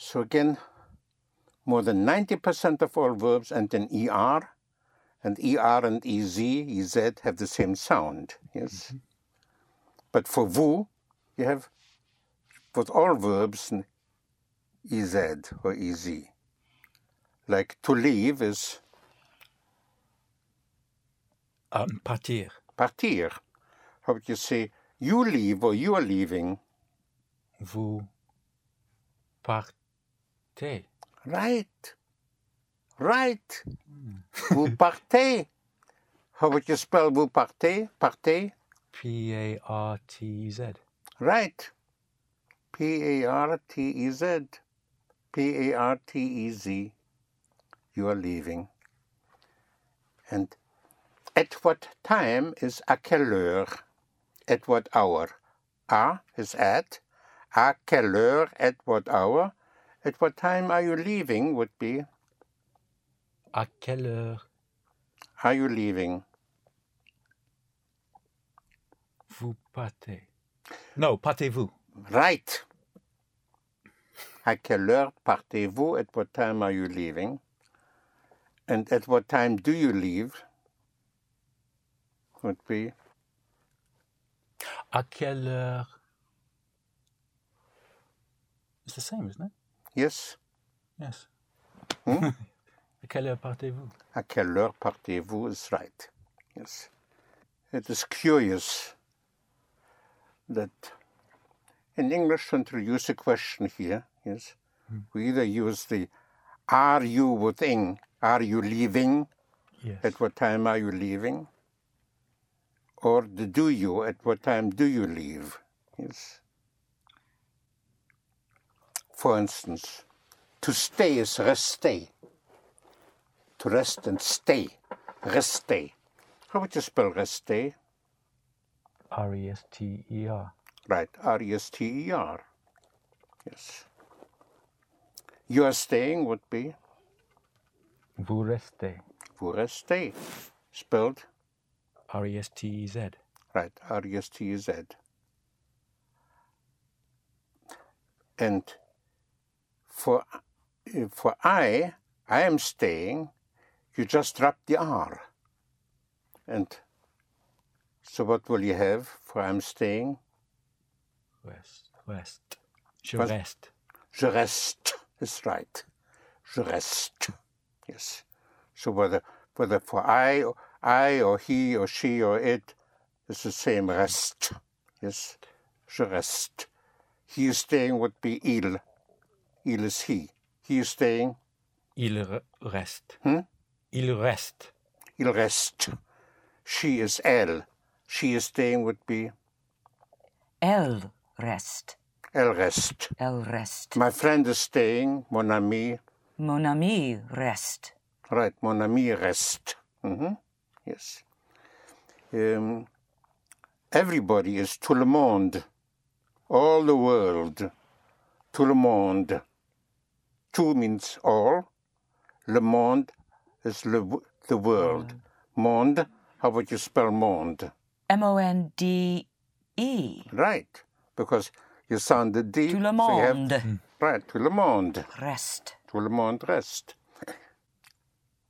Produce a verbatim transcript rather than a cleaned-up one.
So again, more than ninety percent of all verbs end in er, and er and ez, ez have the same sound, yes? Mm-hmm. But for vous, you have, with all verbs, ez or ez. Like to leave is... Um, partir. Partir. How would you say, you leave or you are leaving? Vous partez. Right. Right. Mm. Vous partez. How would you spell vous partez? Partez? P A R T E Z. Right. P A R T E Z. P A R T E Z. You are leaving. And at what time is à quelle heure? At what hour? À is at. À quelle heure? At what hour? At what time are you leaving would be... À quelle heure are you leaving? Vous partez. No, partez-vous. Right. À quelle heure partez-vous? At what time are you leaving? And at what time do you leave? Would be... À quelle heure? It's the same, isn't it? Yes. Yes. Hmm? À quelle heure partez-vous? À quelle heure partez-vous is right. Yes. It is curious that in English, to introduce a question here, yes, hmm. we either use the are you within, are you leaving? Yes. At what time are you leaving? Or the do you, at what time do you leave? Yes. For instance, to stay is rester. To rest and stay. Rester. How would you spell rester? R E S T E R. Right, R E S T E R. Yes. You are staying would be? Vous restez. Vous restez. Spelled? R E S T E Z. Right, R E S T E Z. And for, for I, I am staying, you just drop the R. And so what will you have for I'm staying? Rest. Rest. Je What? reste. Je reste is right. Je reste. Yes. So whether whether for I, I or he or she or it, it's the same reste. Yes. Je reste. He is staying would be il. Il is he. He is staying. Il reste. Hmm? Il reste. Il reste. She is elle. She is staying would be. Elle reste. Elle reste. Elle reste. My friend is staying. Mon ami. Mon ami reste. Right. Mon ami reste. Mm-hmm. Yes. Um, everybody is tout le monde. All the world. Tout le monde. Tout means all. Le monde is le, the world. Monde, how would you spell monde? M O N D E. Right, because you sound the D. Tout le so you have- monde. right, tout le monde. Reste. Tout le monde reste.